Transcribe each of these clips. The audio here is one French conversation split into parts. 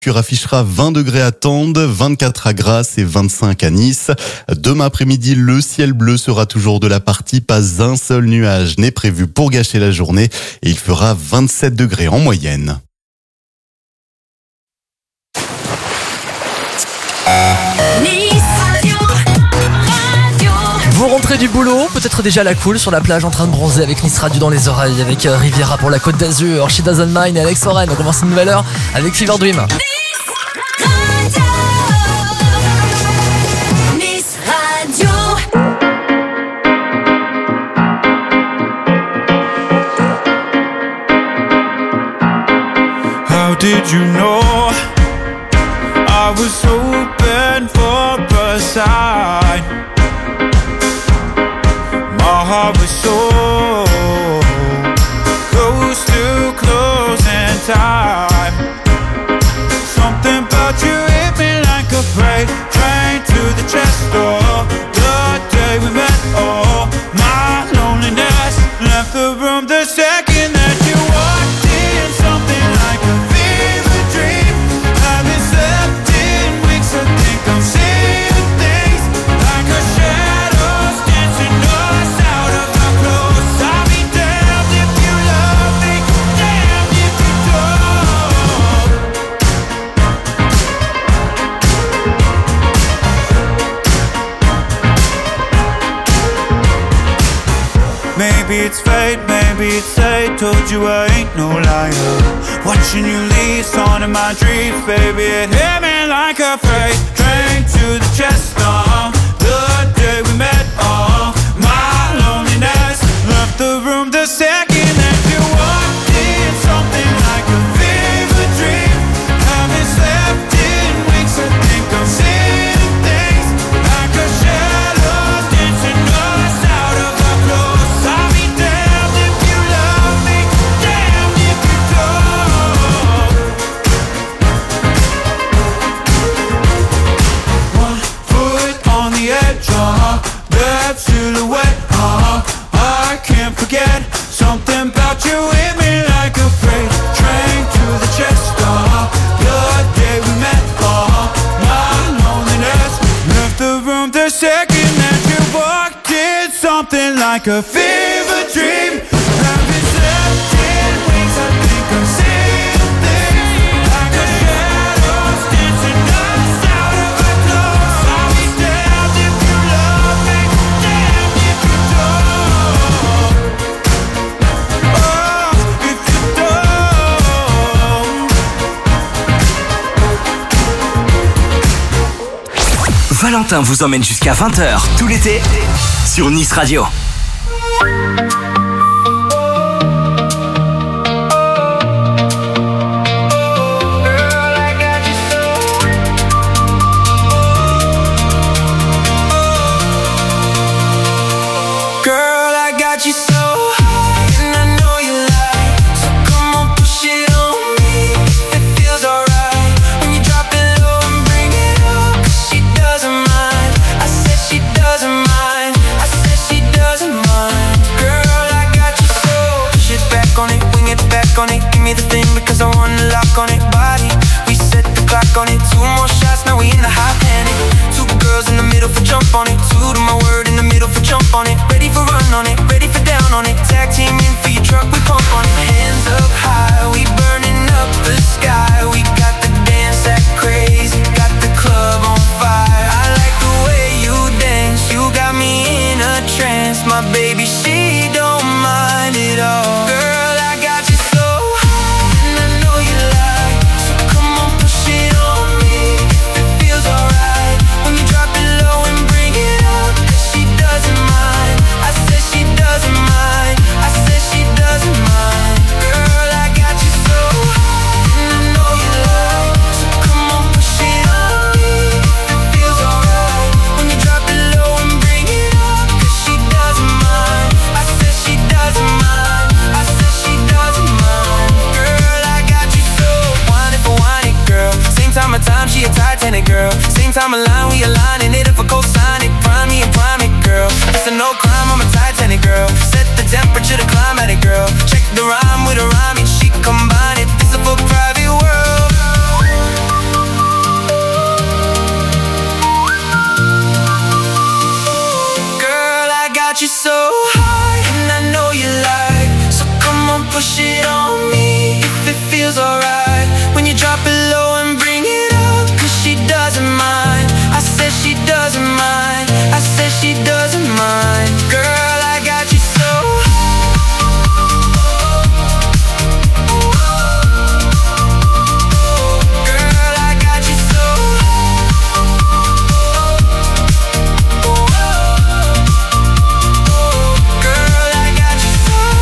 affichera 20 degrés à Tende, 24 à Grasse et 25 à Nice. Demain après-midi, le ciel bleu sera toujours de la partie. Pas un seul nuage n'est prévu pour gâcher la journée et il fera 27 degrés en moyenne. Vous rentrez du boulot, peut-être déjà à la cool sur la plage en train de bronzer avec Nice Radio dans les oreilles, avec Riviera pour la Côte d'Azur, She Doesn't Mind et Alex Oren. On commence une nouvelle heure avec Fever Dream. Nice Radio. How did you know I was hoping for a sign? My heart was so close to closing time. Something about you hit me like a freight train to the chest door. The day we met, oh, my loneliness left the room the second that you walked in. Something like a fever dream. Haven't slept in weeks, I think I'm seeing things like a shadows dancing us out of our clothes. I'll be damned if you love me, damned if you don't. Maybe it's fate, maybe it's fate. Told you I ain't no liar. Watching you leave, on in my dreams, baby. It hit me like a freight train to the chest. The day we met, my loneliness left the room the second that you walked in. Something like a fever dream. Haven't slept in weeks, I think I'm seeing things like a shadow dancing us out of our clothes. I'll be damned if you love me, damned if you don't. One foot on the edge, that silhouette, I can't forget. Something about you hit me like a freight train to the chest. The day we met, my loneliness left the room the second that you walked in. Something like a fever dream. Haven't slept in weeks, I think I'm seeing things like a shadows dancing us out of our clothes. I'll be damned if you love me, damned if you don't. Oh, if you don't. Valentin vous emmène jusqu'à 20h tout l'été sur Nice Radio. Girl, I got you so high, and I know you like. So come on, push it on me. It feels alright when you drop it low and bring it up. 'Cause she doesn't mind. I said she doesn't mind. I said she doesn't mind. Girl, I got you so. Push it back on it, wing it back on it. Give me the thing because I wanna lock on it. Body, we set the clock on it. 2 more shots, now we in the hot panic. 2 girls in the middle for jump on it. 2 to my word in the middle for jump on it. Ready for run on it, ready for down on it. Tag team in for your truck, we pump on it. Hands up high, we burning up the sky. We got the dance act crazy, got the club on fire. I like the way you dance, you got me in a trance. My baby, she don't mind at all. Girl, I got you so high, and I know you like. So come on, push it on me. It feels alright when you drop it low and bring it up. 'Cause she doesn't mind. I said she doesn't mind. I said she doesn't mind. Girl, I got you so high, and I know you like. So come on, push it on me. It feels alright when you drop it low and bring it up. 'Cause she doesn't mind. I said she doesn't mind. I said she doesn't mind. Girl, I got you so. Want it for want it, girl. Same time of time, she a Titanic girl. Same time of line, we aligning it if I co-sign it. Prime me and prime it, girl. It's a no crime, I'm a Titanic girl. Set the temperature to climatic, girl. Check the rhyme with a rhyme, each she combine it. This is for private world. so high, and I know you like. So come on, push it on me if it feels alright. When you drop it low and bring it up, 'cause she doesn't mind. I said she doesn't mind. I said she doesn't mind. Girl, I got you so girl, I got you so girl, I got you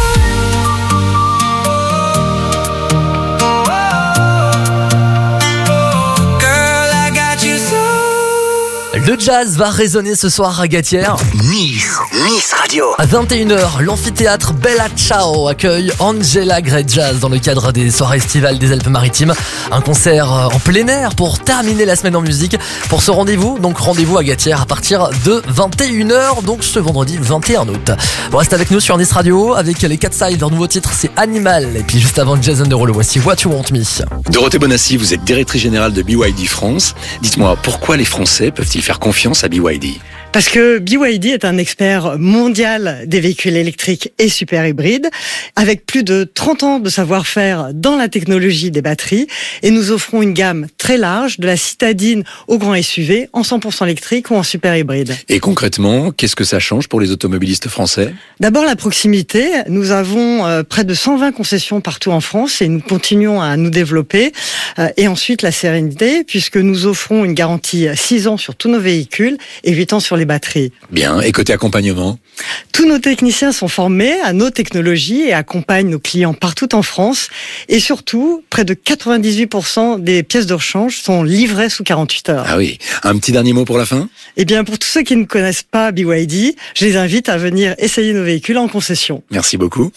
so girl, I got you so. Le jazz va résonner ce soir à Gatière. Nice Radio. À 21h, l'amphithéâtre Bella Ciao accueille Angela Grey Jazz dans le cadre des soirées estivales des Alpes-Maritimes. Un concert en plein air pour terminer la semaine en musique. Pour ce rendez-vous, donc rendez-vous à Gatière à partir de 21h, donc ce vendredi 21 août. Bon, reste avec nous sur Nice Radio avec les Cat Side. Leur nouveau titre, c'est Animal. Et puis juste avant Jason Derulo, voici What You Want Me. Dorothée Bonassi, vous êtes directrice générale de BYD France. Dites-moi, pourquoi les Français peuvent-ils faire confiance à BYD ? Parce que BYD est un expert mondial des véhicules électriques et super hybrides, avec plus de 30 ans de savoir-faire dans la technologie des batteries, et nous offrons une gamme très large, de la citadine au grand SUV, en 100% électrique ou en super hybride. Et concrètement, qu'est-ce que ça change pour les automobilistes français ? D'abord la proximité, nous avons près de 120 concessions partout en France et nous continuons à nous développer. Et ensuite la sérénité, puisque nous offrons une garantie 6 ans sur tous nos véhicules et 8 ans sur les batteries. Bien, et côté accompagnement ? Tous nos techniciens sont formés à nos technologies et accompagnent nos clients partout en France. Et surtout, près de 98% des pièces de rechange sont livrées sous 48 heures. Ah oui, un petit dernier mot pour la fin ? Eh bien, pour tous ceux qui ne connaissent pas BYD, je les invite à venir essayer nos véhicules en concession. Merci beaucoup.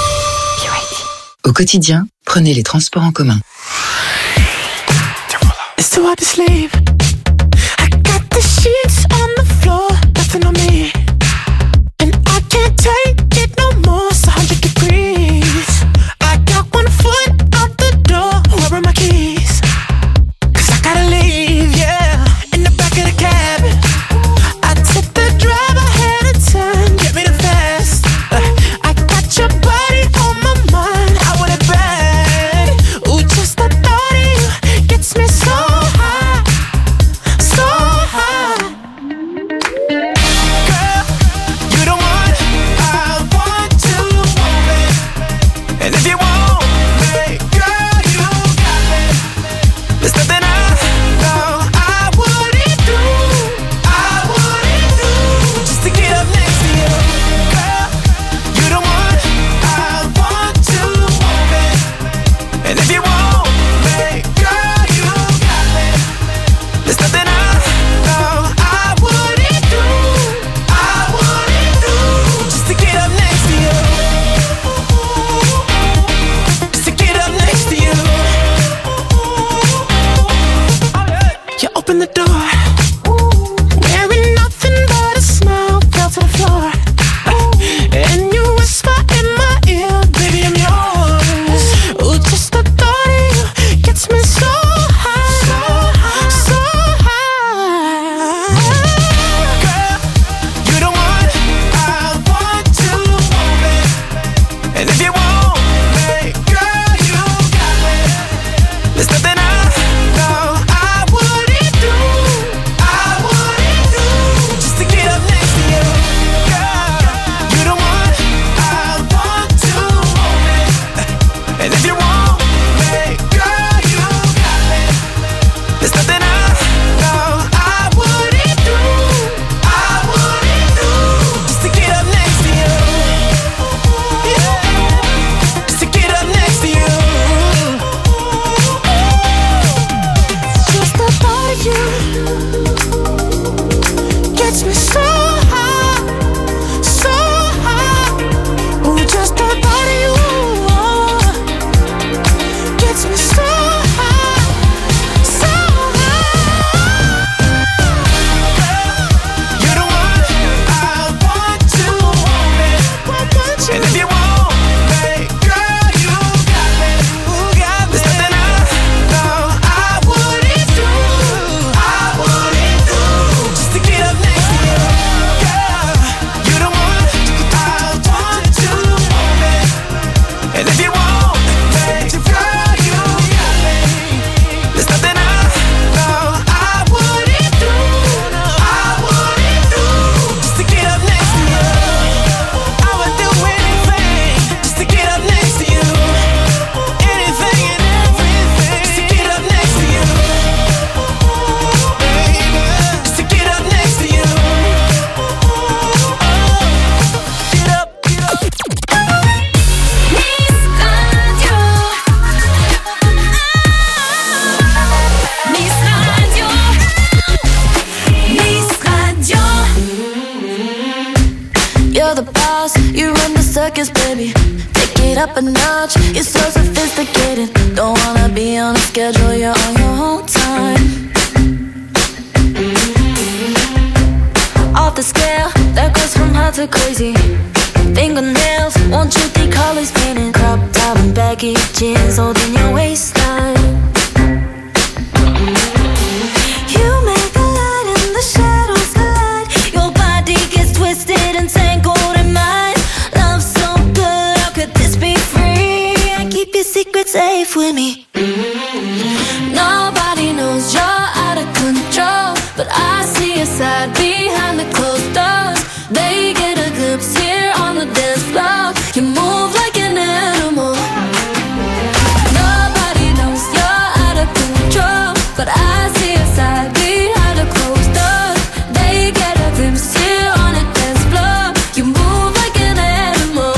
Au quotidien, prenez les transports en commun. It's too hard to sleep. I got the sheets on the floor, nothing on me. And I can't take it no more, it's 100 degrees. I got one foot out the door, where are my keys? 'Cause I gotta leave, yeah. In the back of the cab, I took the drive ahead of time, get me the fast. I got your body on my mind, I want it bad. Ooh, just the thought of you gets me so high, so high. Girl, you the one I want to want me. And if you want me, girl, you got me. There's nothing I know I wouldn't do, just to get up next to you. Girl, you the one I want to want me. And if you want me, girl, you got me. There's nothing I know I wouldn't do, just to get up next to you. Just to get up next to you. You open the door, wearing nothing but a smile, fell to the floor. And you whisper in my ear, baby, I'm yours. Ooh, just the thought of you gets me so high, so high. Girl, you the one I want to want me. And if you want me, girl, you got me. There's nothing I know I wouldn't do, focus, baby. Take it up a notch. You're so sophisticated. Don't wanna be on a schedule. You're on your own time. Off the scale, that goes from hot to crazy. Fingernails, won't you think colors painted? Crop top and baggy jeans holding your waistline. You make the light and the shadows collide. Your body gets twisted and tangled in mine. Love so good, how could this be free? I keep your secrets safe with me. Nobody knows you're out of control, but I see your side behind the closed doors. They get a glimpse here on the dance floor. You move like an animal. Nobody knows you're out of control, but I see your side behind the closed doors. They get a glimpse here on the dance floor. You move like an animal.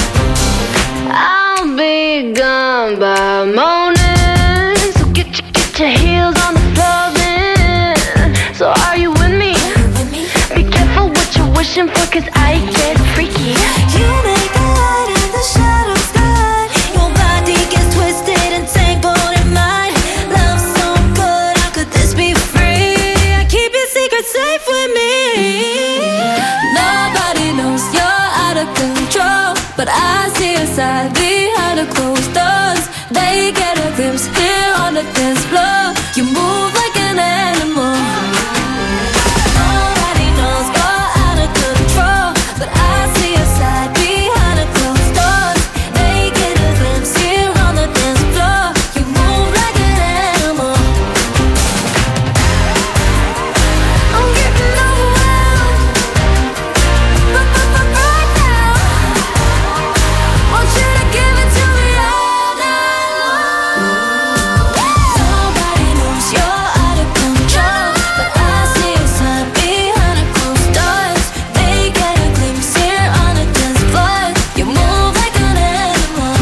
I'll be gone by morning, so get your heels on the floor then. So are you with me? Be careful what you're wishing for, 'cause I get freaky. You make the light and the shadows collide. Your body gets twisted and tangled in mine. Love so good, how could this be free? I keep your secrets safe with me. Nobody knows you're out of control, but I see your side behind the closed doors. They get a glimpse here on the dance floor. You move like an animal. Nobody knows you're out of control, but I see your side behind the closed doors. They get a glimpse here on the dance floor. You move like an animal. I'm getting overwhelmed right now. Want you to give it to me all night long. Nobody knows you're out of control, but I see your side behind the closed doors. They get a glimpse here on the dance floor. You move like an animal.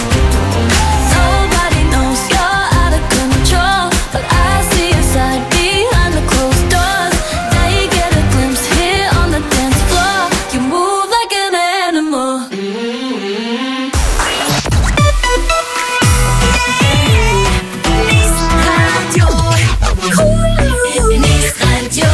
Nobody knows you're out of control, but I see your side behind the closed doors. They get a glimpse here on the dance floor. You move like an animal. Nice Radio. Nice Radio.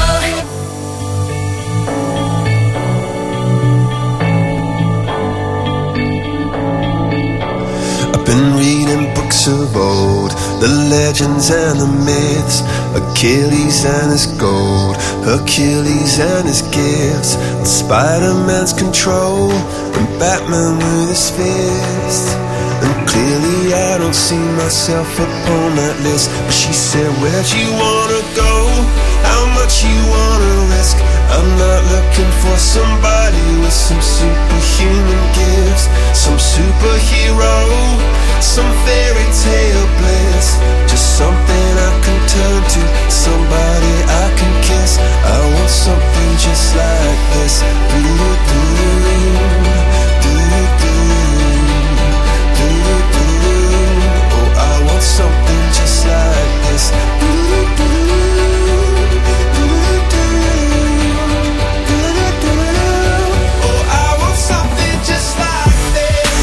I've been reading books of old, the legends and the myths, Achilles and his gold, Hercules and his gifts, and Spider-Man's control, and Batman with his fist. And clearly I don't see myself upon that list. But she said, where'd you wanna go? How much you wanna risk? I'm not looking for somebody with some superhuman gifts, some superhero, some fairy tale bliss. Just something I can turn to, somebody I can kiss. I want something just like this. Oh, I want something just like this. Oh, I want something just like this.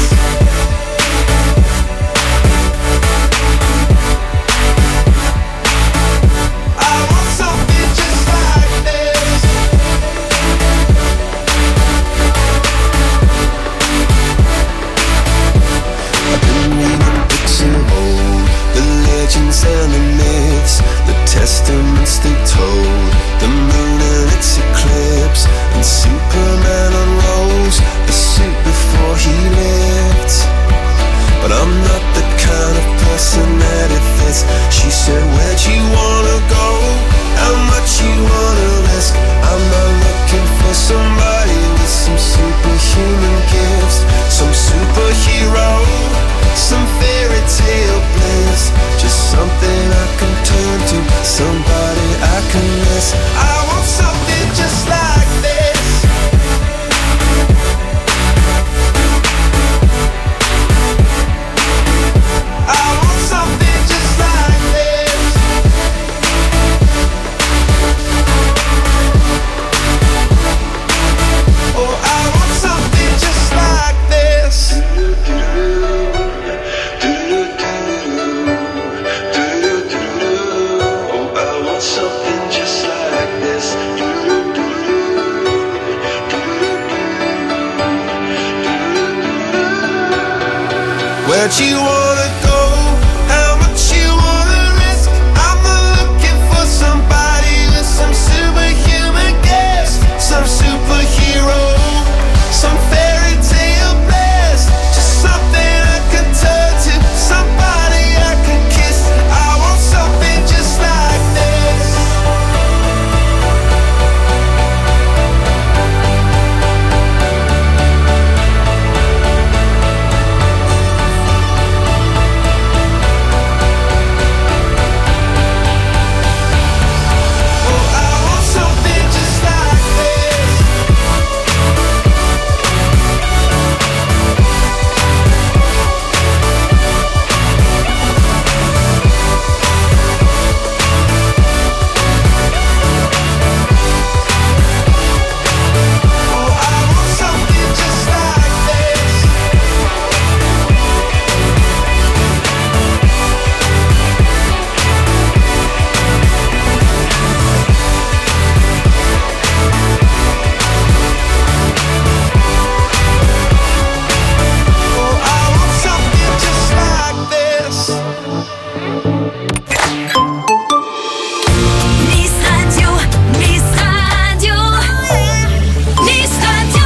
much you wanna go, how much you wanna risk. I'm not looking for somebody with some superhuman gifts, some superhero, some fairy tale bliss, just something I can turn to, somebody I can kiss. I want something just like this. Oh, I want something just like this. Oh, I want something just like this. Oh, I want something just like this. Nice Radio, Nice Radio, Nice Radio.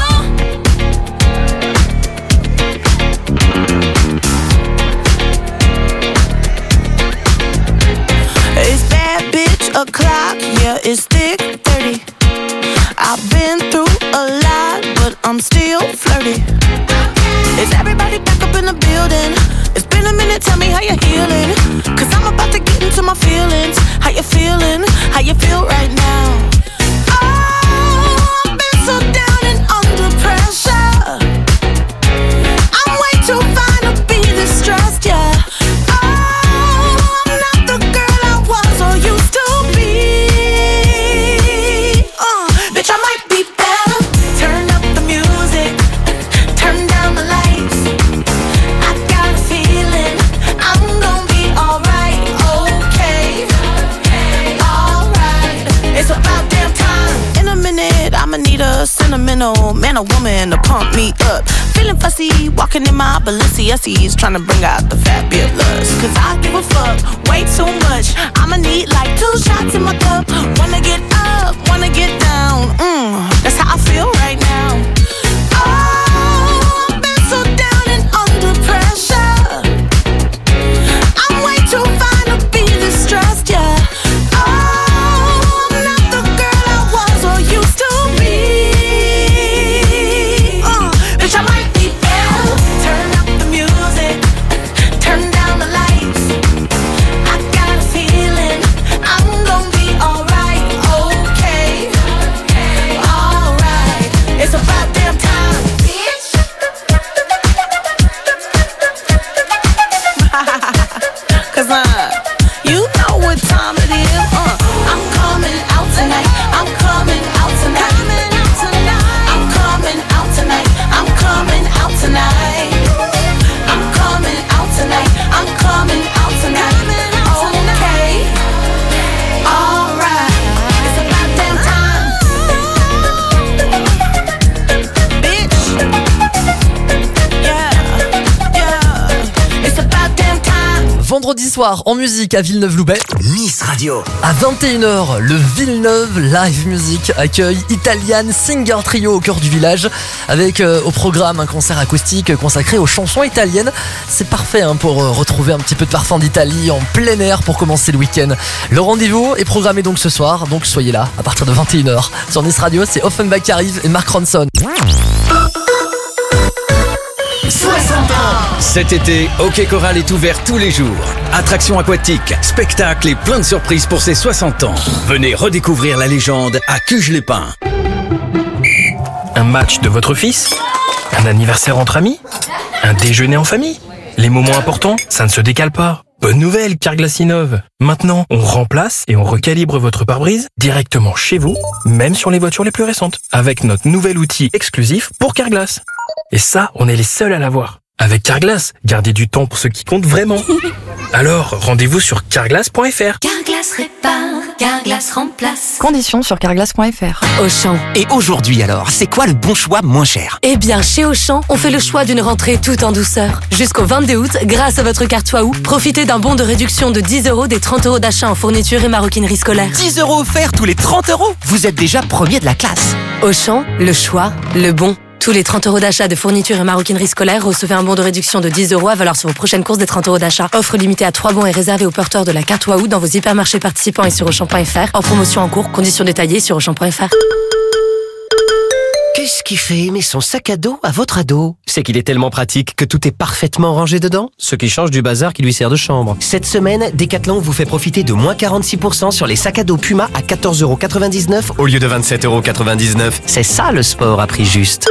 It's bad bitch o'clock, yeah, it's thick 30. I've been through a lot, but I'm still flirty. Is everybody back up in the building? It's been a minute, tell me how you're healing. Cause I'm about to get into my feelings. How you feeling? How you feel right now? Oh, I've been so down and under pressure. I'm way too fine to be this stressed, yeah. Oh, I'm not the girl I was or used to be. Bitch, I might be better. Turn up the music, turn down the lights. I got a feeling I'm gonna be alright, okay, alright. It's about damn time. In a minute, I'ma need a sentimental man or woman to pump me up. Feeling fussy, walking in my Balenciennes, trying to bring out the fabulous. Cause I give a fuck way too much. I'ma need like 2 shots in my cup. Wanna get up, wanna get down. That's how I feel right now. Oh, I've been so down and under pressure. I'm way too fine to be this stressed, yeah. Oh, I'm not the girl I was or used to be. Bitch, I might be better. Turn up the music, turn down the lights. I got a feeling I'm gonna be alright, okay, alright. It's about damn time, bitch. Cause you know what time it is. I'm coming out tonight. I'm coming out tonight. I'm coming out tonight. I'm coming out tonight. I'm coming out tonight. I'm coming out tonight. Okay, alright. It's about damn time, bitch. Yeah, yeah. It's about damn time. Vendredi soir en musique à Villeneuve-Loubet. Nice Radio. À 21h, le Villeneuve Live Music accueille Italian Singer Trio au cœur du village avec au programme un concert acoustique consacré aux chansons italiennes. C'est parfait pour retrouver un petit peu de parfum d'Italie en plein air pour commencer le week-end. Le rendez-vous est programmé donc ce soir, donc soyez là à partir de 21h. Sur Nice Radio, c'est Offenbach qui arrive et Mark Ronson. 60 ans. Cet été, Hockey Coral est ouvert tous les jours. Attractions aquatiques, spectacles et plein de surprises pour ses 60 ans. Venez redécouvrir la légende à Cuges-les-Pins. Un match de votre fils? Un anniversaire entre amis? Un déjeuner en famille? Les moments importants, ça ne se décale pas. Bonne nouvelle, Carglass innove. Maintenant, on remplace et on recalibre votre pare-brise directement chez vous, même sur les voitures les plus récentes, avec notre nouvel outil exclusif pour Carglass. Et ça, on est les seuls à l'avoir. Avec Carglass, gardez du temps pour ce qui compte vraiment. Alors, rendez-vous sur carglass.fr. Carglass répare, Carglass remplace. Conditions sur carglass.fr. Auchan. Et aujourd'hui alors, c'est quoi le bon choix moins cher? Eh bien, chez Auchan, on fait le choix d'une rentrée tout en douceur. Jusqu'au 22 août, grâce à votre carte Waouh, profitez d'un bon de réduction de 10 € des 30 € d'achat en fourniture et maroquinerie scolaire. 10 € offerts tous les 30 €. Vous êtes déjà premier de la classe. Auchan, le choix, le bon. Tous les 30 € d'achat de fourniture et maroquinerie scolaire, recevez un bon de réduction de 10 € à valeur sur vos prochaines courses des 30 € d'achat. Offre limitée à 3 bons et réservée aux porteurs de la carte Waouh dans vos hypermarchés participants et sur Auchan.fr. En promotion en cours, conditions détaillées sur Auchan.fr. Qu'est-ce qui fait aimer son sac à dos à votre ado? C'est qu'il est tellement pratique que tout est parfaitement rangé dedans, ce qui change du bazar qui lui sert de chambre. Cette semaine, Decathlon vous fait profiter de moins 46% sur les sacs à dos Puma à 14,99 € au lieu de 27,99 €. C'est ça le sport à prix juste.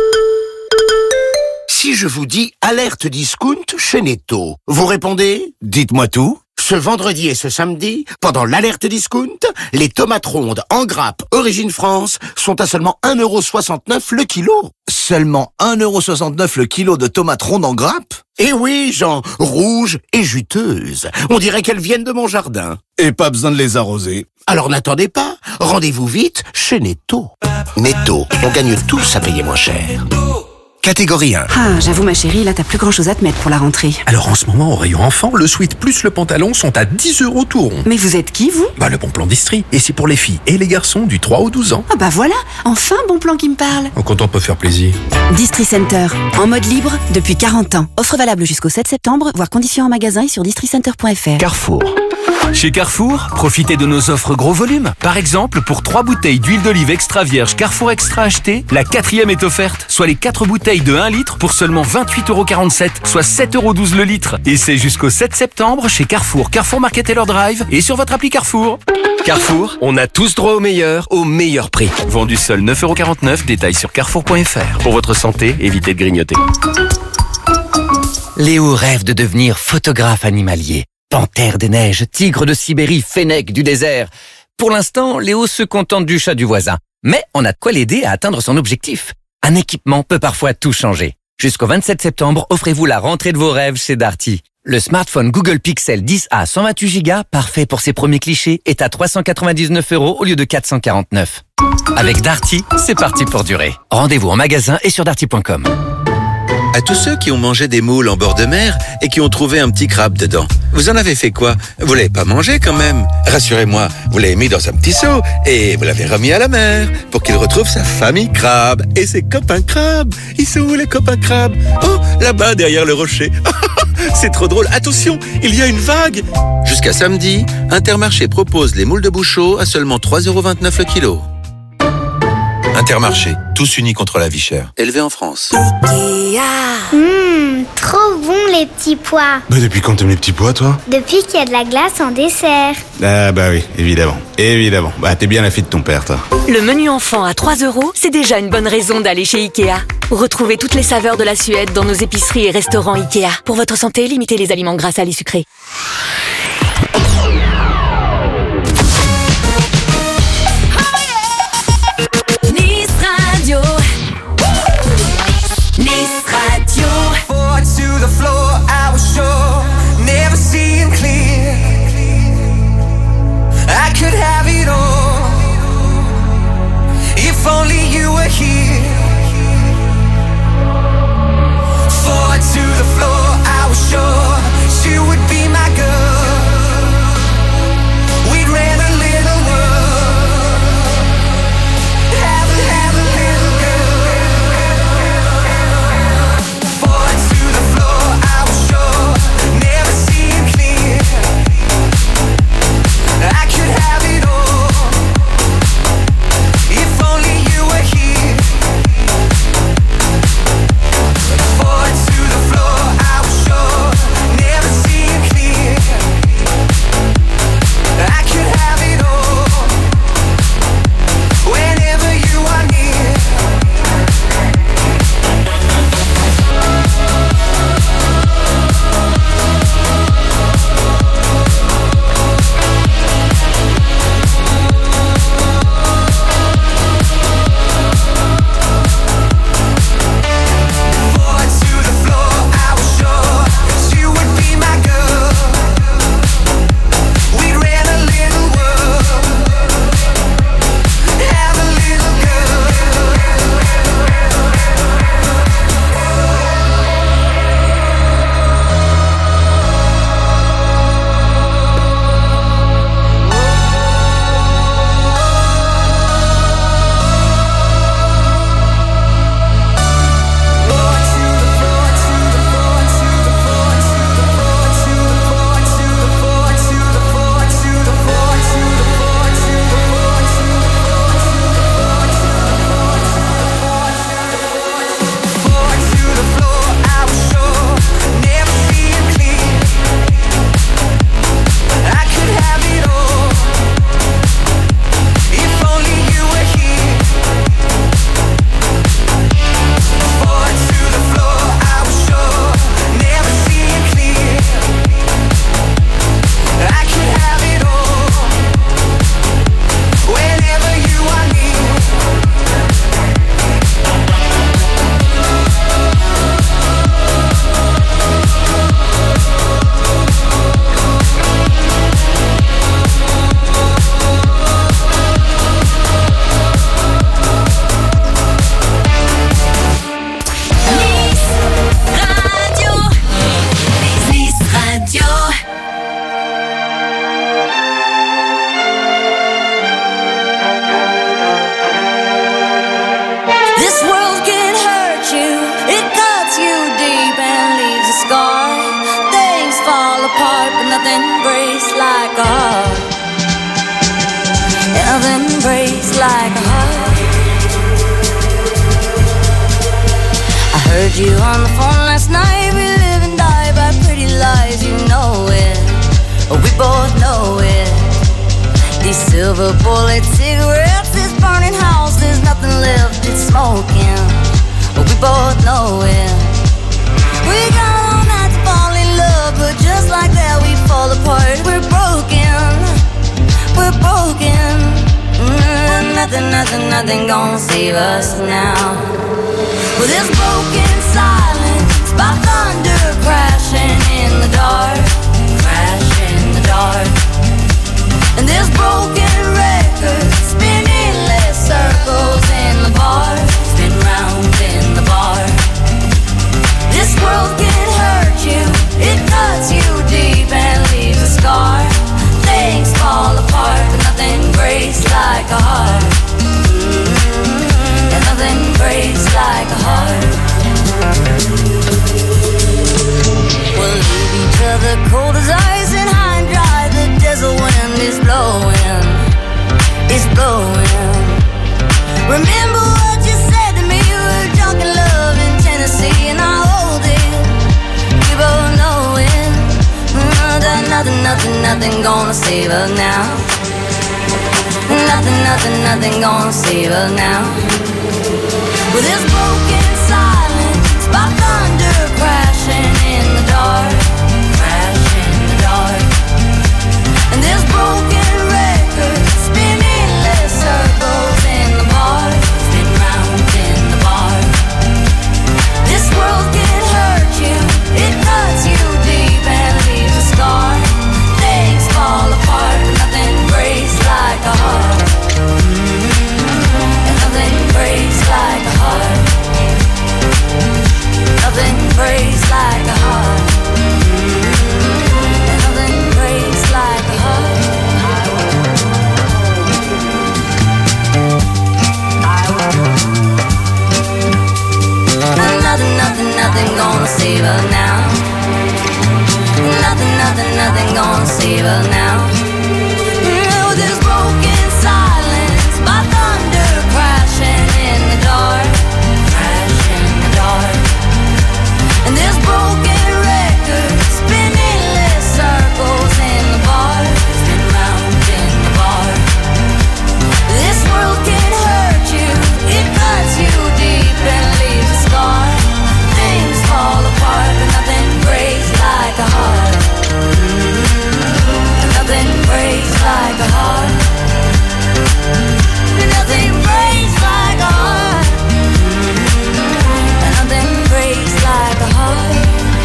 Si je vous dis alerte discount chez Netto, vous répondez? Dites-moi tout. Ce vendredi et ce samedi, pendant l'alerte discount, les tomates rondes en grappe Origine France sont à seulement 1,69 € le kilo. Seulement 1,69 € le kilo de tomates rondes en grappe? Eh oui, Jean, rouges et juteuses. On dirait qu'elles viennent de mon jardin. Et pas besoin de les arroser. Alors n'attendez pas, rendez-vous vite chez Netto. Netto, on gagne tous à payer moins cher. Catégorie 1. Ah, j'avoue ma chérie, là t'as plus grand chose à te mettre pour la rentrée. Alors en ce moment, au rayon enfant, le sweat plus le pantalon sont à 10 € tout rond. Mais vous êtes qui, vous? Le bon plan d'Istrie. Et c'est pour les filles et les garçons du 3 au 12 ans. Ah bah voilà, enfin bon plan qui me parle. Quand on peut faire plaisir. Distri Center, en mode libre depuis 40 ans. Offre valable jusqu'au 7 septembre, voire conditions en magasin et sur districenter.fr. Carrefour. Chez Carrefour, profitez de nos offres gros volume. Par exemple, pour 3 bouteilles d'huile d'olive extra vierge Carrefour Extra achetées, la 4e est offerte, soit les 4 bouteilles de 1 litre pour seulement 28,47 €, soit 7,12 € le litre. Et c'est jusqu'au 7 septembre chez Carrefour, Carrefour Market Taylor Drive et sur votre appli Carrefour. Carrefour, on a tous droit au meilleur prix. Vendu seul 9,49 €, détail sur carrefour.fr. Pour votre santé, évitez de grignoter. Léo rêve de devenir photographe animalier. Panthère des neiges, tigre de Sibérie, fennec du désert. Pour l'instant, Léo se contente du chat du voisin. Mais on a de quoi l'aider à atteindre son objectif. Un équipement peut parfois tout changer. Jusqu'au 27 septembre, offrez-vous la rentrée de vos rêves chez Darty. Le smartphone Google Pixel 10A 128 Go, parfait pour ses premiers clichés, est à 399 € au lieu de 449. Avec Darty, c'est parti pour durer. Rendez-vous en magasin et sur darty.com. À tous ceux qui ont mangé des moules en bord de mer et qui ont trouvé un petit crabe dedans, vous en avez fait quoi? Vous l'avez pas mangé quand même? Rassurez-moi, vous l'avez mis dans un petit seau et vous l'avez remis à la mer pour qu'il retrouve sa famille crabe et ses copains crabes. Ils sont où les copains crabes? Oh, là-bas derrière le rocher. C'est trop drôle. Attention, il y a une vague. Jusqu'à samedi, Intermarché propose les moules de Bouchot à seulement 3,29 € le kilo. Intermarché, tous unis contre la vie chère. Élevé en France. Trop bon les petits pois. Depuis quand t'aimes les petits pois, toi? Depuis qu'il y a de la glace en dessert. Ah bah oui, évidemment. Évidemment. T'es bien la fille de ton père, toi. Le menu enfant à 3 €, c'est déjà une bonne raison d'aller chez Ikea. Retrouvez toutes les saveurs de la Suède dans nos épiceries et restaurants Ikea. Pour votre santé, limitez les aliments gras, salés, sucrés. To the floor, I was sure, never seeing clear. I could have it all if only you were here. Forward to the floor, I was sure she would be my girl. nothing breaks like a heart. Nothing breaks like a heart. I heard you on the phone last night. We live and die by pretty lies, you know it. We both know it. These silver bullet cigarettes, this burning house, there's nothing left, it's smoking. We both know it. We got all night to fall in love, but just like that we fall apart. We're broken, we're broken. Nothing gonna save us now. Well, this broken silence by thunder crashing in the dark, crash in the dark. And this broken record spinning less circles in the bar, spin round in the bar. This world can hurt you, it cuts you deep and leaves a scar. Things fall apart, but nothing breaks like a heart. And nothing breaks like a heart. We'll leave each other cold as ice and high and dry. The desert wind is blowing, it's blowing. Remember what you said to me, we were drunk in love in Tennessee, and I hold it, we both know it. Nothing gonna save us now. Nothing gonna save us now. With this broken silence by thunder crashing in the dark, crash in the dark. And this broken record spinning less circles in the bar, spin round in the bar. This world can hurt you, it cuts you deep and leaves a scar. Things fall apart, but nothing breaks like a heart. And nothing breaks like a heart. Nothing breaks like a heart. And nothing breaks like a heart. Nothing gonna save us now. Nothing gonna save us now. With this broken silence by thunder crashing in the dark, crash in the dark. And this broken record spinning less circles in the bar, spin round in the bar. This world can hurt you, it cuts you deep and leaves a scar. Things fall apart, but nothing breaks like a heart. Nothing breaks like a heart. Nothing breaks like a heart. Nothing breaks like a heart.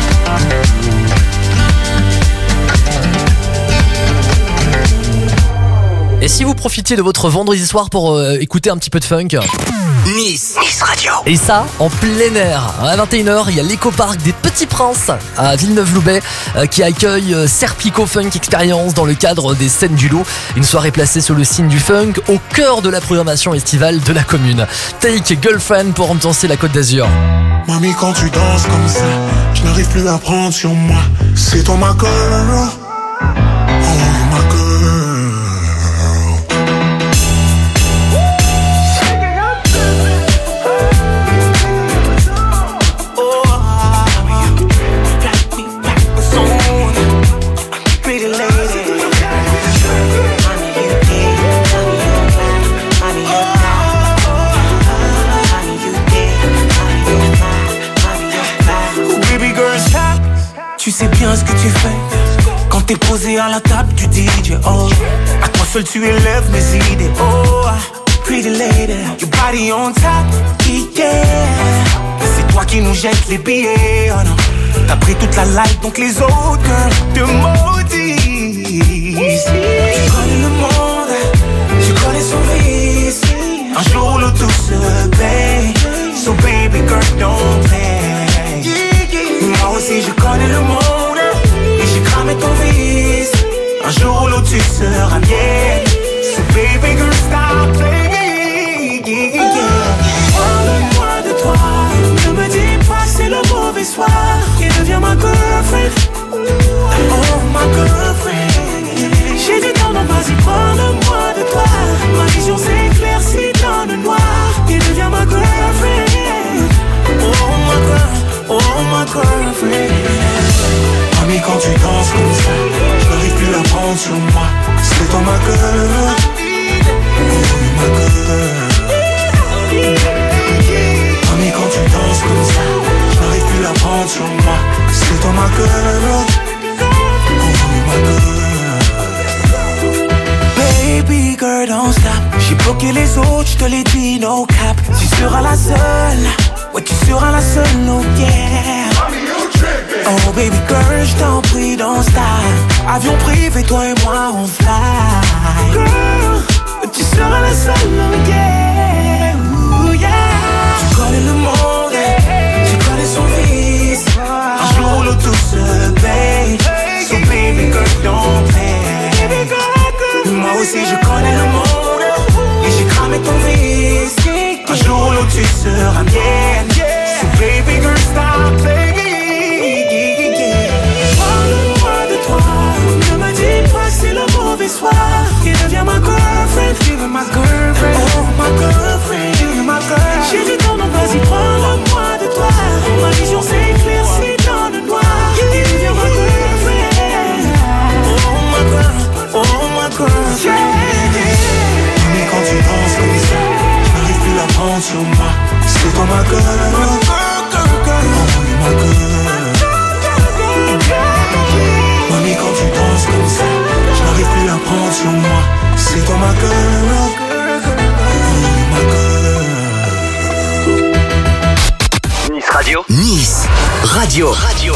Et si vous profitiez de votre vendredi soir pour écouter un petit peu de funk? Nice Radio. Et ça, en plein air. À 21h, il y a l'éco-parc des Petits Princes à Villeneuve-Loubet qui accueille Serpico Funk Experience dans le cadre des Scènes du Loup. Une soirée placée sous le signe du funk au cœur de la programmation estivale de la commune. Take Girlfriend pour ambiancer la Côte d'Azur. Mamie, quand tu danses comme ça, je n'arrive plus à prendre sur moi. C'est toi ma girl. Oh ma girl. Tu sais bien ce que tu fais quand t'es posé à la table du DJ. Oh, à toi seul tu élèves mes idées. Oh, pretty lady, your body on top, yeah. C'est toi qui nous jette les billets. Oh non, t'as pris toute la life donc les autres girls te maudissent. Tu connais le monde, tu connais son vice. Un jour l'eau tout se paye. So baby girl don't play. Moi aussi je connais le monde et j'ai cramé ton vice. Un jour ou l'autre tu seras mienne. So baby girl stop playing. Parle-moi de toi, ne me dis pas que c'est le mauvais soir qui devient ma girlfriend. Oh ma girlfriend. baby girl, don't stop. J'ai bloqué les autres, je te l'ai dit, no cap. Tu seras la seule, ouais, tu seras la seule, no yeah. Oh baby girl, je t'en prie, don't stop. Avion privé, toi et moi, on fly. Girl, tu seras la seule, no yeah. Ooh, yeah. Tu connais le monde, tu connais son vice. Un jour l'eau douce, babe. So baby girl, don't play. Moi aussi je connais le monde et j'ai cramé ton vice. Un jour l'autre tu seras mienne. So baby girl, stop playing. Parle-moi de toi, ne me dis pas que c'est le mauvais soir. Et deviens ma girlfriend, give ma girlfriend. Oh ma girlfriend, give ma girl. J'ai du temps donc vas-y parle-moi de toi. Ma vision s'éclaircit dans le noir. Et deviens ma girlfriend. Oh ma girl, oh ma girlfriend. Mais quand tu danses comme ça, j'arrive plus à prendre sur moi. C'est toi ma girl, oh ma girl. Mami, quand tu danses comme ça, j'arrive plus à prendre sur moi. C'est toi ma girl, oh ma girl. Nice Radio. Nice Radio.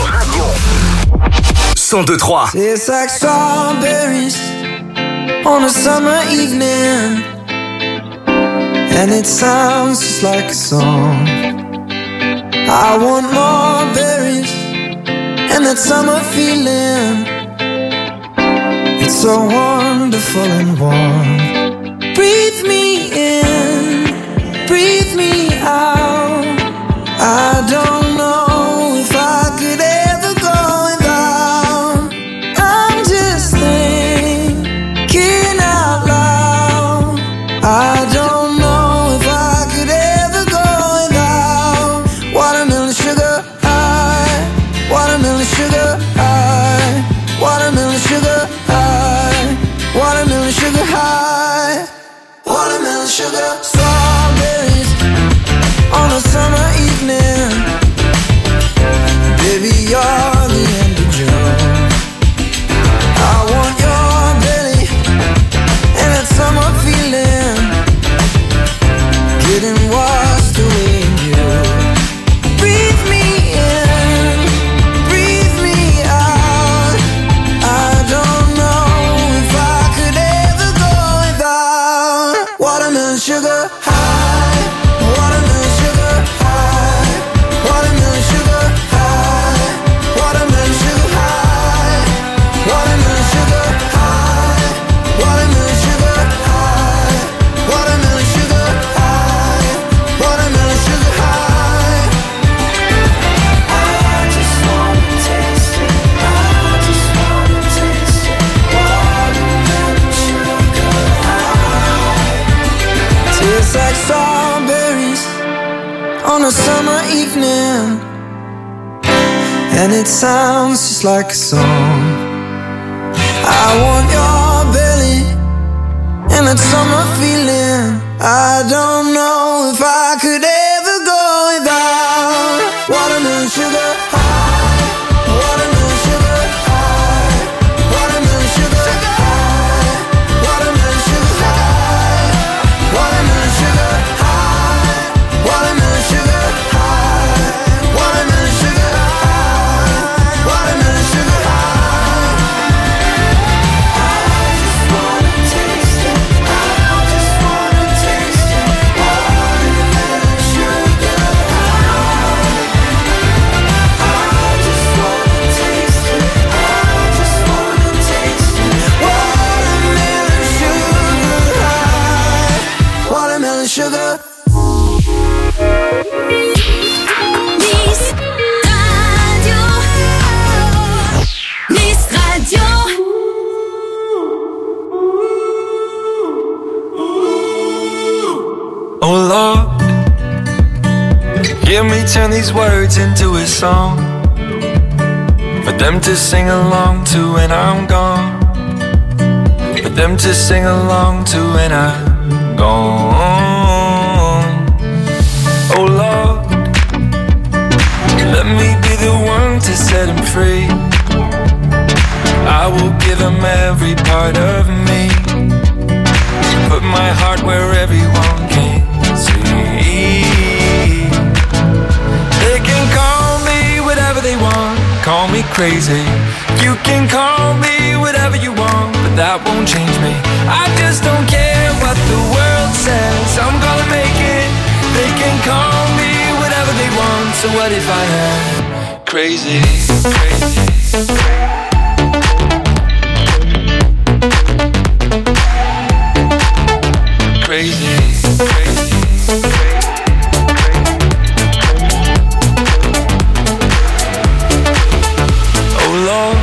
102.3. It's like strawberries on a summer evening, and it sounds just like a song. I want more berries and that summer feeling. It's so wonderful and warm. Breathe me in, breathe me out. I don't know if I could ever go without. I'm just thinking out loud. I don't know if I could ever go without watermelon sugar high, watermelon sugar high, watermelon sugar high, watermelon sugar high, watermelon sugar. Strawberries on a summer evening. Baby, you're the end of June. I want your belly and that summer feeling, getting washed away in you. Breathe me in, breathe me out. I don't know if I could ever go without watermelon sugar high, watermelon sugar high, watermelon sugar high, watermelon sugar high, watermelon sugar high, watermelon sugar high, watermelon sugar high, watermelon sugar high. I just wanna taste it, I just wanna taste it, watermelon sugar high. Tastes like strawberries on a summer evening, and it sounds just like a song. I want your belly and that summer feeling. I don't know if I could ever go without watermelon sugar high, watermelon sugar high, watermelon sugar high, watermelon sugar high, watermelon sugar high, watermelon sugar high, watermelon sugar high, watermelon sugar high. I just wanna taste it, I just wanna taste it, watermelon sugar high. I just wanna taste it, I just wanna taste it, watermelon sugar high, watermelon sugar. Nice Radio. Nice Radio. Oh Lord, hear me turn these words into a song for them to sing along to when I'm gone, for them to sing along to when I'm gone. Oh Lord, let me be the one to set him free. I will give him every part of me. crazy. You can call me whatever you want, but that won't change me. I just don't care what the world says, I'm gonna make it. They can call me whatever they want, so what if I am crazy, crazy? Crazy, crazy. Oh Lord,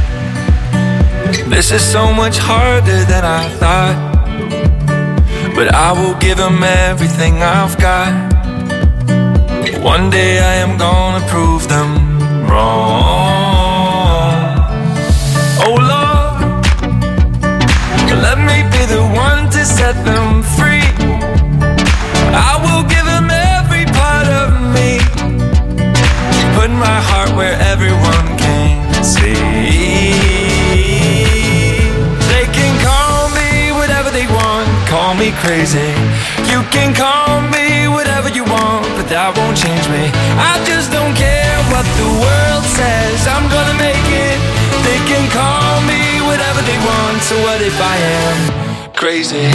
this is so much harder than I thought, but I will give them everything I've got. One day I am gonna prove them wrong. Oh Lord, let me be the one to set them free. I will give them every part of me, put my heart where everyone can see. They can call me whatever they want, call me crazy. You can call me whatever you want, but that won't change me. I just don't care what the world says, I'm gonna make it. They can call me whatever they want, so what if I am crazy?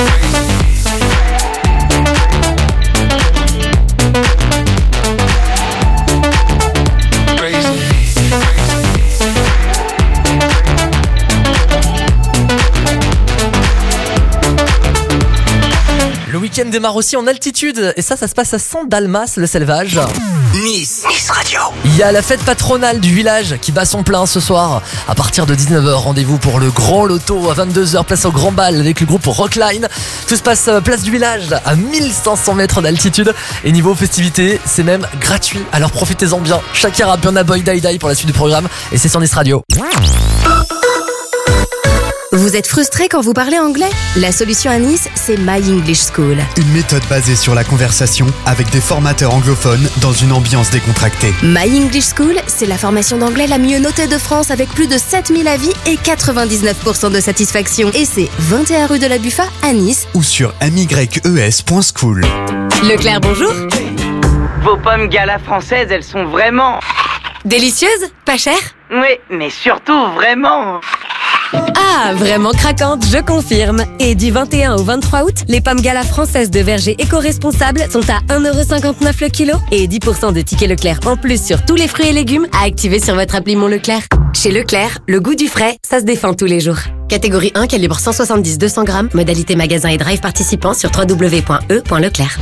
Le week-end démarre aussi en altitude et ça se passe à Saint-Dalmas, le Selvage. Nice Radio. Il y a la fête patronale du village qui bat son plein ce soir. À partir de 19h, rendez-vous pour le grand loto à 22h, place au Grand Bal avec le groupe Rockline. Tout se passe place du village à 1500 mètres d'altitude. Et niveau festivité, c'est même gratuit. Alors profitez-en bien. Shakira, Burna Boy, Die Die pour la suite du programme. Et c'est sur Nice Radio. Vous êtes frustré quand vous parlez anglais? La solution à Nice, c'est My English School. Une méthode basée sur la conversation avec des formateurs anglophones dans une ambiance décontractée. My English School, c'est la formation d'anglais la mieux notée de France avec plus de 7000 avis et 99% de satisfaction. Et c'est 21 rue de la Buffa à Nice. Ou sur myes.school. Leclerc, bonjour. Vos pommes gala françaises, elles sont vraiment... Délicieuses? Pas chères? Oui, mais surtout vraiment... Ah, vraiment craquante, je confirme. Et du 21 au 23 août, les pommes gala françaises de verger éco-responsables sont à 1,59€ le kilo et 10% de tickets Leclerc en plus sur tous les fruits et légumes à activer sur votre appli Mon Leclerc. Chez Leclerc, le goût du frais, ça se défend tous les jours. Catégorie 1, calibre 170-200 grammes, modalité magasin et drive participant sur www.e.leclerc.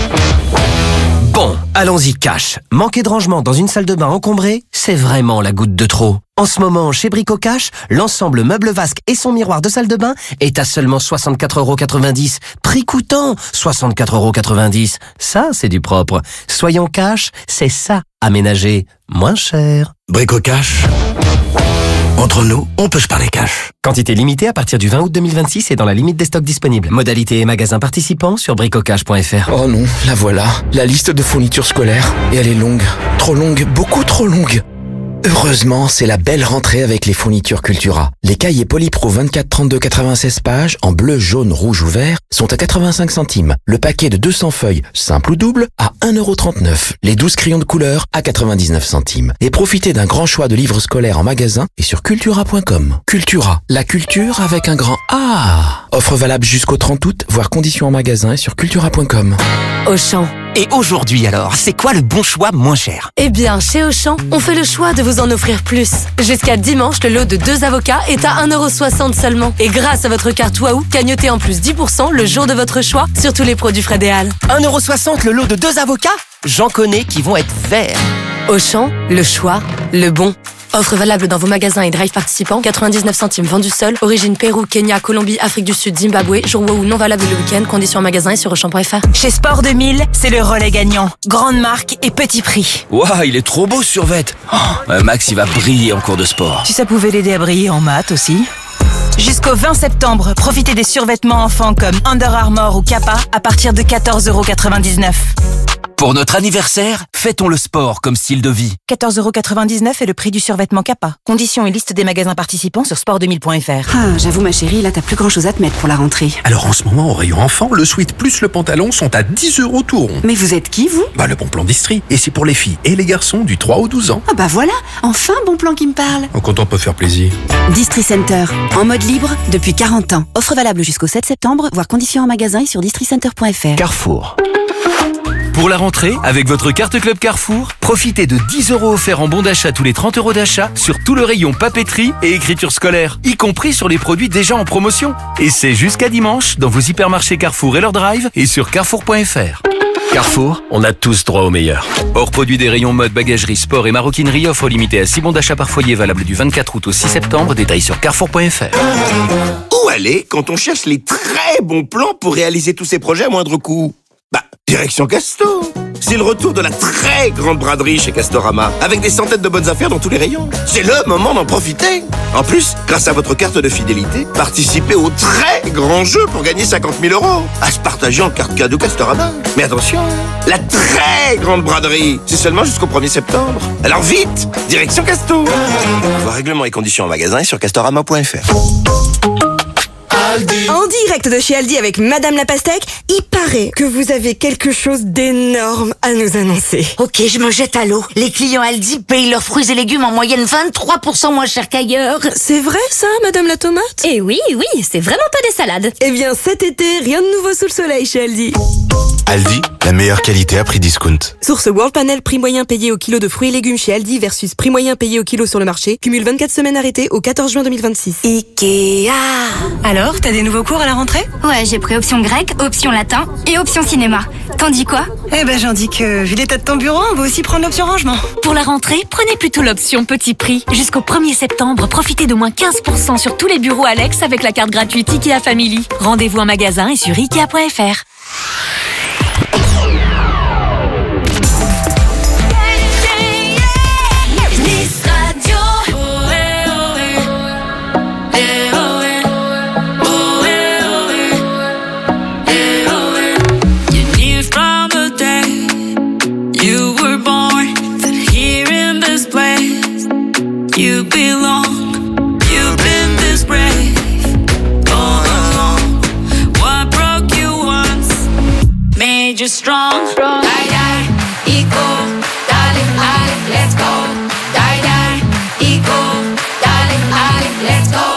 Bon, allons-y cash. Manquer de rangement dans une salle de bain encombrée, c'est vraiment la goutte de trop. En ce moment, chez Brico Cash, l'ensemble meuble vasque et son miroir de salle de bain est à seulement 64,90€. Prix coûtant, 64,90€. Ça, c'est du propre. Soyons cash, c'est ça, aménager moins cher. Brico Cash. Entre nous, on peut se parler cash. Quantité limitée à partir du 20 août 2026 et dans la limite des stocks disponibles. Modalité et magasins participants sur bricocash.fr. Oh non, la voilà, la liste de fournitures scolaires. Et elle est longue, trop longue, beaucoup trop longue. Heureusement, c'est la belle rentrée avec les fournitures Cultura. Les cahiers Polypro 24, 32, 96 pages en bleu, jaune, rouge ou vert sont à 85 centimes. Le paquet de 200 feuilles, simple ou double, à 1,39€. Les 12 crayons de couleur à 99 centimes. Et profitez d'un grand choix de livres scolaires en magasin et sur cultura.com. Cultura, la culture avec un grand A. Offre valable jusqu'au 30 août, voire conditions en magasin et sur cultura.com. Auchan. Et aujourd'hui alors, c'est quoi le bon choix moins cher? Eh bien, chez Auchan, on fait le choix de vous en offrir plus. Jusqu'à dimanche, le lot de 2 avocats est à 1,60€ seulement. Et grâce à votre carte Waouh, gagnotez en plus 10% le jour de votre choix sur tous les produits Fred et Hall. 1,60€ le lot de 2 avocats? J'en connais qui vont être verts. Auchan, le choix, le bon. Offre valable dans vos magasins et drive participants, 99 centimes vendu seul, origine Pérou, Kenya, Colombie, Afrique du Sud, Zimbabwe, jour Waouh non valable le week-end, conditions en magasin et sur Auchan.fr. Chez Sport 2000, c'est le relais gagnant. Grande marque et petit prix. Waouh, il est trop beau ce survêt. Max, il va briller en cours de sport. Si ça pouvait l'aider à briller en maths aussi. Jusqu'au 20 septembre, profitez des survêtements enfants comme Under Armour ou Kappa à partir de 14,99€. Pour notre anniversaire, fêtons le sport comme style de vie. 14,99€ est le prix du survêtement Kappa. Conditions et liste des magasins participants sur sport2000.fr. Ah, j'avoue ma chérie, là t'as plus grand chose à te mettre pour la rentrée. Alors en ce moment, au rayon enfant, le sweat plus le pantalon sont à 10€ tout rond. Mais vous êtes qui vous ? Le bon plan d'Istrie. Et c'est pour les filles et les garçons du 3 au 12 ans. Ah bah voilà, enfin bon plan qui me parle. Quand on peut faire plaisir. Distri Center, en mode libre depuis 40 ans. Offre valable jusqu'au 7 septembre, voir conditions en magasin et sur districenter.fr. Carrefour. Pour la rentrée, avec votre carte Club Carrefour, profitez de 10€ offerts en bon d'achat tous les 30€ d'achat sur tout le rayon papeterie et écriture scolaire, y compris sur les produits déjà en promotion. Et c'est jusqu'à dimanche dans vos hypermarchés Carrefour et leur drive et sur carrefour.fr. Carrefour, on a tous droit au meilleur. Hors produit des rayons mode, bagagerie, sport et maroquinerie, offre limitée à 6 bons d'achat par foyer valable du 24 août au 6 septembre, détails sur carrefour.fr. Où aller quand on cherche les très bons plans pour réaliser tous ces projets à moindre coût ? Direction Castor. C'est le retour de la très grande braderie chez Castorama, avec des centaines de bonnes affaires dans tous les rayons. C'est le moment d'en profiter. En plus, grâce à votre carte de fidélité, participez au très grand jeu pour gagner 50 000 €. À se partager en carte cadeau Castorama. Mais attention, la très grande braderie, c'est seulement jusqu'au 1er septembre. Alors vite, direction Castor. Voir règlements et conditions en magasin et sur castorama.fr. En direct de chez Aldi avec Madame la Pastèque, il paraît que vous avez quelque chose d'énorme à nous annoncer. Ok, je me jette à l'eau. Les clients Aldi payent leurs fruits et légumes en moyenne 23% moins cher qu'ailleurs. C'est vrai ça, Madame la Tomate ? Eh oui, c'est vraiment pas des salades. Eh bien cet été, rien de nouveau sous le soleil chez Aldi. Aldi, la meilleure qualité à prix discount. Source World Panel, prix moyen payé au kilo de fruits et légumes chez Aldi versus prix moyen payé au kilo sur le marché. Cumule 24 semaines arrêtées au 14 juin 2026. Ikea. Alors, t'as des nouveaux cours à la rentrée ? Ouais, j'ai pris option grec, option latin et option cinéma. T'en dis quoi ? Eh ben j'en dis que, vu l'état de ton bureau, on va aussi prendre l'option rangement. Pour la rentrée, prenez plutôt l'option petit prix. Jusqu'au 1er septembre, profitez de moins 15% sur tous les bureaux Alex avec la carte gratuite Ikea Family. Rendez-vous en magasin et sur Ikea.fr. You belong, you've been this brave all along. What broke you once made you strong. Die, die, equal, darling, Ali, let's go. Die, die, equal, darling, Ali, let's go.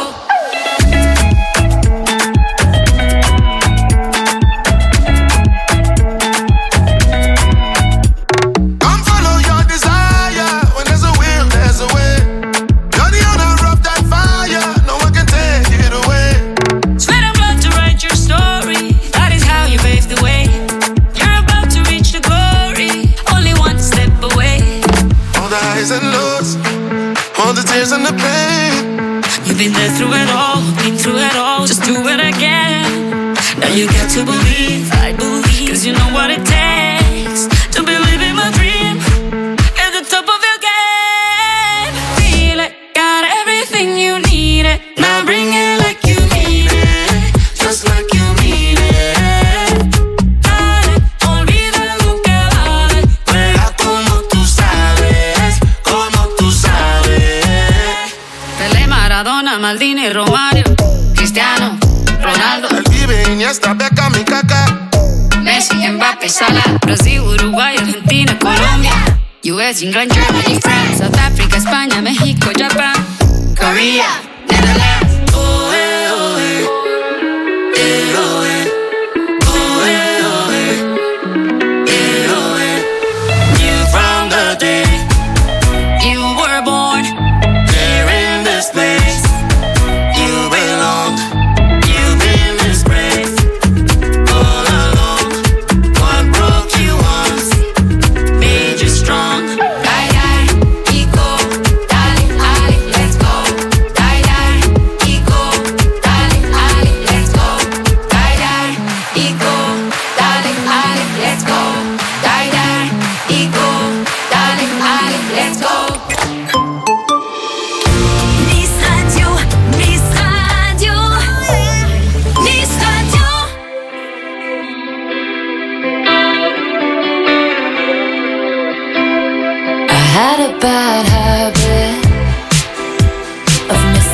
All the tears and the pain. You've been there through it all, been through it all. Just do it again. Now you got to believe, I believe, 'cause you know what it takes to believe in my dream. At the top of your game, feel it, got everything you need it. Now bring it like you mean it, just like you mean it. Dale, olvida lo que vale, juega como tú sabes, como tú sabes. Pelé, Maradona, Maldini, Romario, Cristiano, Ronaldo, El Pibe, Iniesta, Beckham y Kaká, Messi, Mbappé, Salah, Brasil, Uruguay, Argentina, Colombia, US, England, Germany, France, South Africa, España, México, Japan, Korea, Netherlands. Oh, eh, oh, eh. Eh, oh, eh. Oh, eh, oh, eh. Eh, oh, eh. You from the day You were born here in this place. You belong. You've been this brave all along. What broke you once made you strong. Die, die, equal, darling, Ali, let's go. Die, die, equal, darling, Ali, let's go. Die,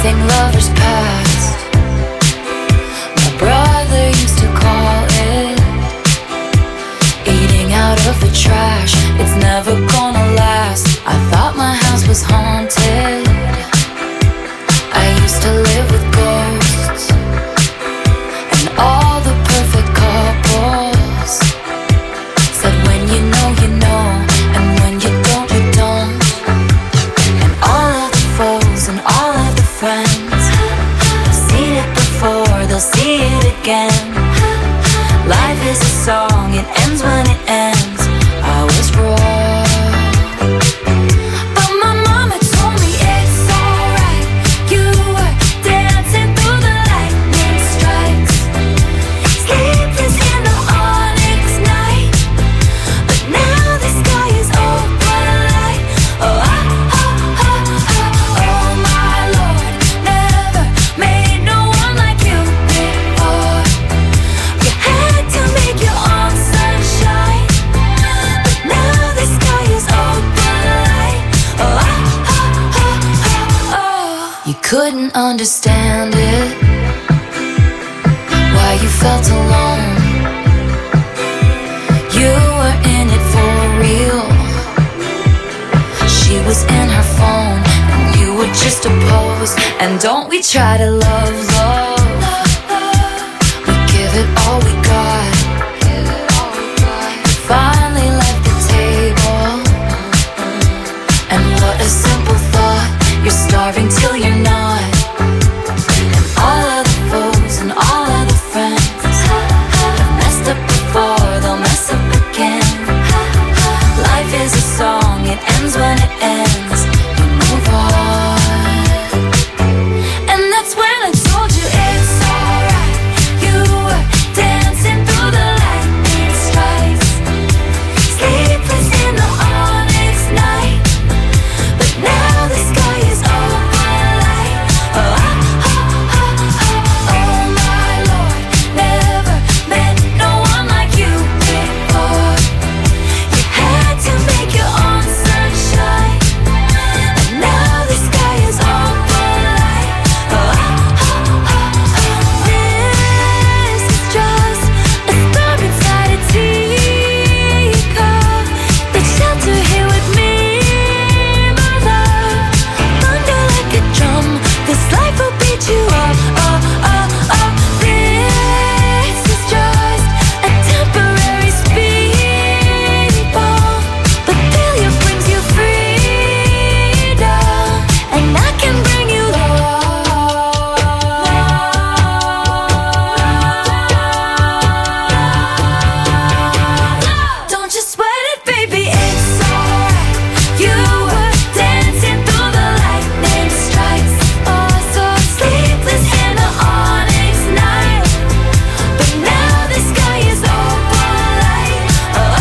everything lovers past. My brother used to call it eating out of the trash. It's never gonna last. I thought my house was haunted. I used to live with ghosts and all the perfect couples said when you know, and when you don't, you don't. And all of the foes and all of the friends have seen it before, they'll see it again. Life is a song, it ends when it ends. I was wrong, but my mama told me it's alright. You were dancing through the lightning strikes, sleepless in the onyx night. But now the sky is open light. Oh, oh my Lord, never made no one like you before. You had to make your own sunshine, but now the sky is open light. Oh, you couldn't understand it, why you felt alone. You were in it for real. She was in her phone and you were just a pose. And don't we try to love, we give it all we got. Finally left the table, and what a simple thought. You're starving till you're not. And all of the foes and all of the friends have messed up before, they'll mess up again. Life is a song, it ends when it ends. You move on. And that's when I told you it's alright. You were dancing through the lightning strikes, sleepless in the onyx night. But now the sky is open light. Oh, my Lord, never met no one like you before. You had to make your own sunshine, and now the sky is open light. This is just a storm inside a teacup. Take shelter here with me, my love. Thunder like a drum, this life will beat you up. This is just a temporary speed bump, but failure brings you freedom, and I can bring you love. Don't you sweat it, baby, it's alright. You were dancing through the lightning strikes, oh, so sleepless in the onyx night. But now the sky is open light. Oh,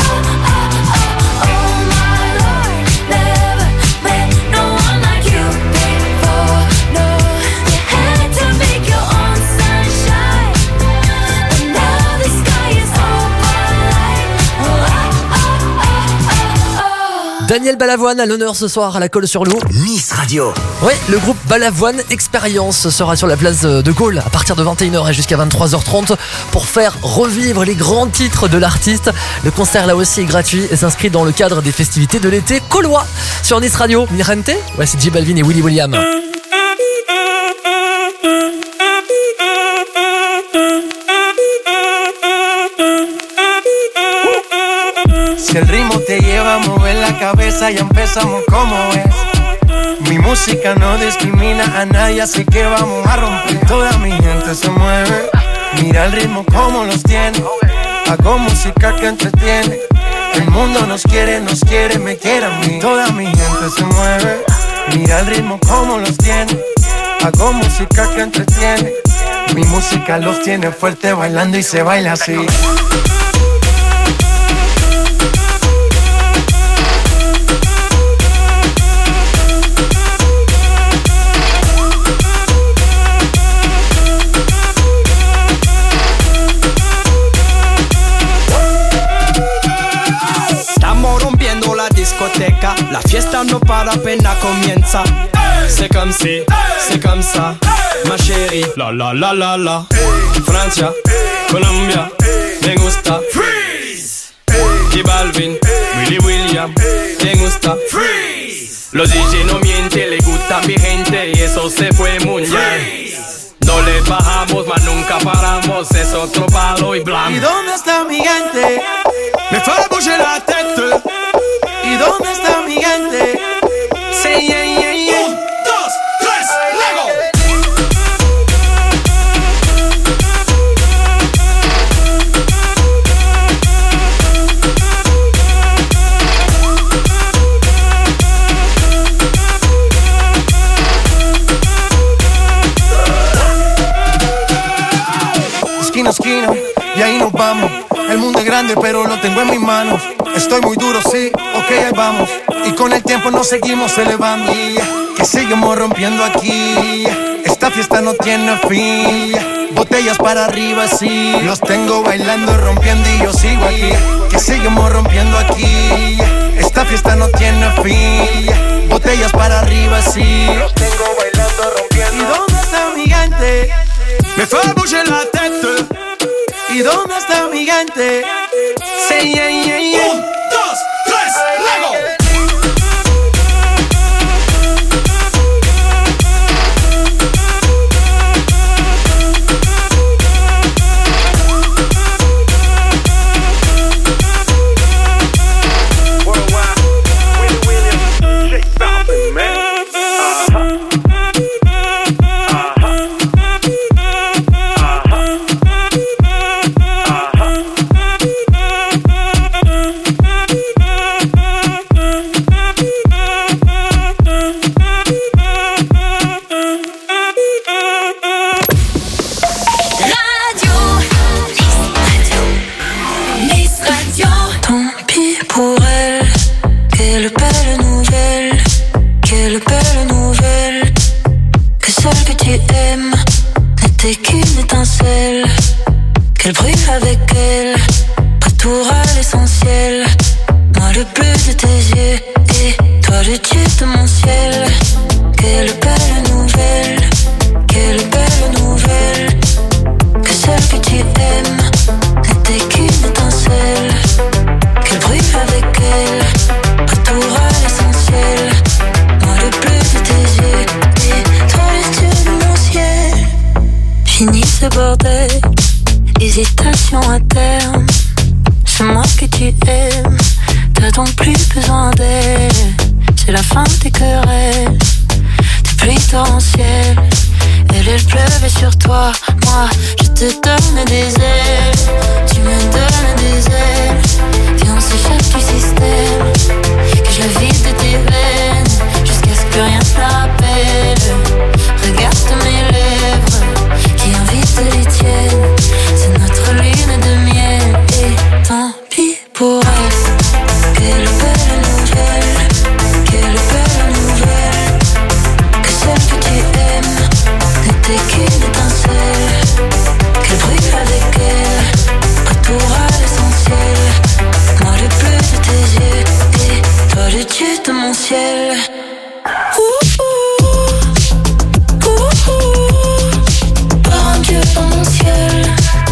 my Lord, never met no one like you before. No, you had to make your own sunshine, but now the sky is open light. Daniel Balavoine à l'honneur ce soir à la Colle sur Loup. Nice Radio. Oui, le groupe Balavoine Expérience sera sur la place de Gaulle à partir de 21h et jusqu'à 23h30 pour faire revivre les grands titres de l'artiste. Le concert là aussi est gratuit et s'inscrit dans le cadre des festivités de l'été caulois. Sur Nice Radio, Mirente, ouais, c'est J Balvin et Willy William. Si el ritmo te lleva a mover la cabeza, ya empezamos como es. Mi música no discrimina a nadie, así que vamos a romper. Toda mi gente se mueve, mira el ritmo como los tiene. Hago música que entretiene. El mundo nos quiere, me quiere a mí. Toda mi gente se mueve, mira el ritmo como los tiene. Hago música que entretiene. Mi música los tiene fuerte bailando y se baila así. La fiesta no para, apenas comienza. C'est comme si, c'est comme ça, ma chérie. La la la la la. Francia, Colombia, me gusta. Freeze. J Balvin, Willy William, me gusta. Freeze. Los DJ no mienten, le gusta mi gente y eso se fue muy bien. No le bajamos, mas nunca paramos, es otro palo y blanco. ¿Y dónde está mi gente? Me fait bouger la tête. ¿Y dónde está mi gente? C'est yeah, yeah, yeah. 1, 2, 3, Lego. Esquina a esquina, y ahí nos vamos. El mundo es grande, pero lo tengo en mis manos. Estoy muy duro, sí, ok, ahí vamos. Y con el tiempo nos seguimos elevando. Que seguimos rompiendo aquí. Esta fiesta no tiene fin. Botellas para arriba, sí. Los tengo bailando, rompiendo y yo sigo aquí. Que seguimos rompiendo aquí. Esta fiesta no tiene fin. Botellas para arriba, sí. Los tengo bailando, rompiendo. ¿Y dónde está mi gente? Me fait bouger la tête. ¿Y dónde está mi gente? C'est yeah, yeah, yeah. 1, 2, 3, Lego. Qu'elle brille avec elle, retour à l'essentiel. Moi le bleu de tes yeux et toi le dieu de mon ciel. Quelle belle nouvelle, quelle belle nouvelle. Que celle que tu aimes n'était qu'une étincelle. Qu'elle brille avec elle, retour à l'essentiel. Moi le bleu de tes yeux et toi le dieu de mon ciel. Fini ce bordel, hésitation à terme. C'est moi que tu aimes, t'as donc plus besoin d'elle. C'est la fin des querelles, des pluies torrentielles. Elle pleuvait sur toi, moi je te donne des ailes. Tu me donnes des ailes, viens on s'échappe du système. Que je la vide de tes veines, jusqu'à ce que rien ne la rappelle. Regarde mes lèvres, qui invitent les tiennes. C'est notre lune de miel, et tant pis pour elle. Quelle belle nouvelle, quelle belle nouvelle. Que celle que tu aimes n'était qu'une étincelle. Qu'elle brille avec elle, retour à l'essentiel. Moi le bleu de tes yeux, et toi le dieu de mon ciel. Par un dieu dans mon ciel.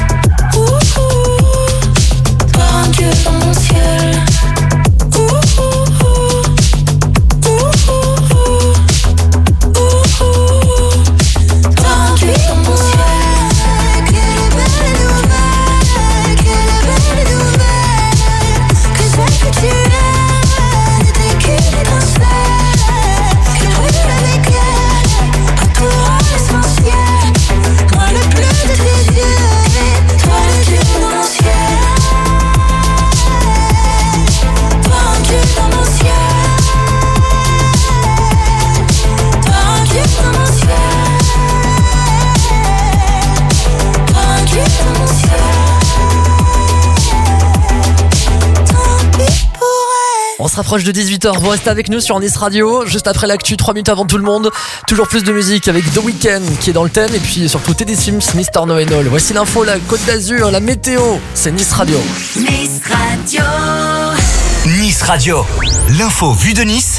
Par un dieu dans mon ciel. Par un dieu dans mon ciel. Quelle belle nouvelle, quelle belle nouvelle. Que celle que tu aimes n'était qu'une étincelle. Qu'elle brûle avec elle, retour à l'essentiel. Moi le bleu de tes yeux, et toi le dieu dans mon ciel. Toi un dieu dans mon ciel. Toi un dieu dans mon ciel. Toi un dieu dans mon ciel. Tant pis pour elle. On se rapproche de 18h, vous restez avec nous sur Nice Radio. Juste après l'actu, 3 minutes avant tout le monde. Toujours plus de musique avec The Weeknd qui est dans le thème. Et puis surtout Teddy Swims, Mr. No and All. Voici l'info, la Côte d'Azur, la météo. C'est Nice Radio. Nice Radio. Nice Radio. L'info vue de Nice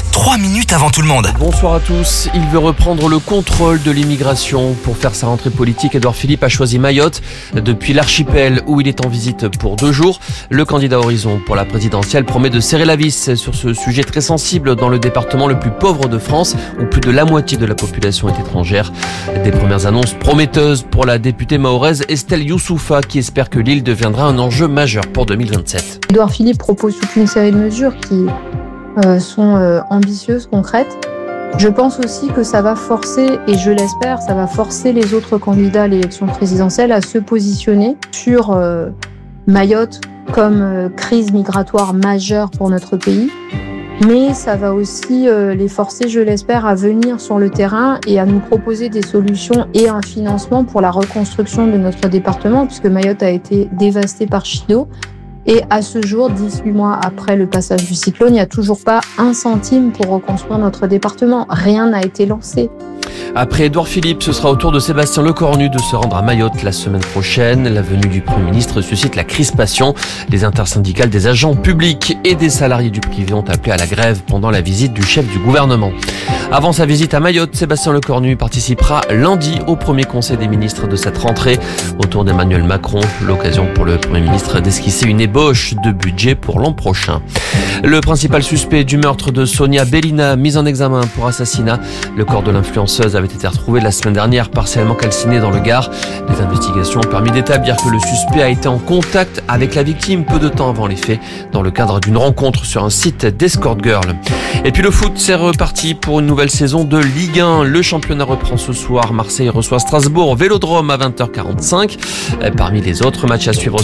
3 minutes avant tout le monde. Bonsoir à tous. Il veut reprendre le contrôle de l'immigration. Pour faire sa rentrée politique, Édouard Philippe a choisi Mayotte depuis l'archipel où il est en visite pour 2 jours. Le candidat Horizon pour la présidentielle promet de serrer la vis sur ce sujet très sensible dans le département le plus pauvre de France où plus de la moitié de la population est étrangère. Des premières annonces prometteuses pour la députée mahoraise Estelle Youssoufa qui espère que l'île deviendra un enjeu majeur pour 2027. Édouard Philippe propose toute une série de mesures qui sont ambitieuses, concrètes. Je pense aussi que ça va forcer, et je l'espère, ça va forcer les autres candidats à l'élection présidentielle à se positionner sur Mayotte comme crise migratoire majeure pour notre pays. Mais ça va aussi les forcer, je l'espère, à venir sur le terrain et à nous proposer des solutions et un financement pour la reconstruction de notre département, puisque Mayotte a été dévastée par Chido. Et à ce jour, 18 mois après le passage du cyclone, il n'y a toujours pas un centime pour reconstruire notre département. Rien n'a été lancé. Après Édouard Philippe, ce sera au tour de Sébastien Lecornu de se rendre à Mayotte la semaine prochaine. La venue du Premier ministre suscite la crispation. Les intersyndicales des agents publics et des salariés du privé ont appelé à la grève pendant la visite du chef du gouvernement. Avant sa visite à Mayotte, Sébastien Lecornu participera lundi au premier conseil des ministres de cette rentrée autour d'Emmanuel Macron. L'occasion pour le Premier ministre d'esquisser une ébauche de budget pour l'an prochain. Le principal suspect du meurtre de Sonia Bellina, mis en examen pour assassinat. Le corps de l'influenceuse avait été retrouvé la semaine dernière partiellement calciné dans le Gard. Les investigations ont permis d'établir que le suspect a été en contact avec la victime peu de temps avant les faits dans le cadre d'une rencontre sur un site d'escort girl. Et puis le foot, c'est reparti pour une nouvelle saison de Ligue 1. Le championnat reprend ce soir. Marseille reçoit Strasbourg au Vélodrome à 20h45. Parmi les autres matchs à suivre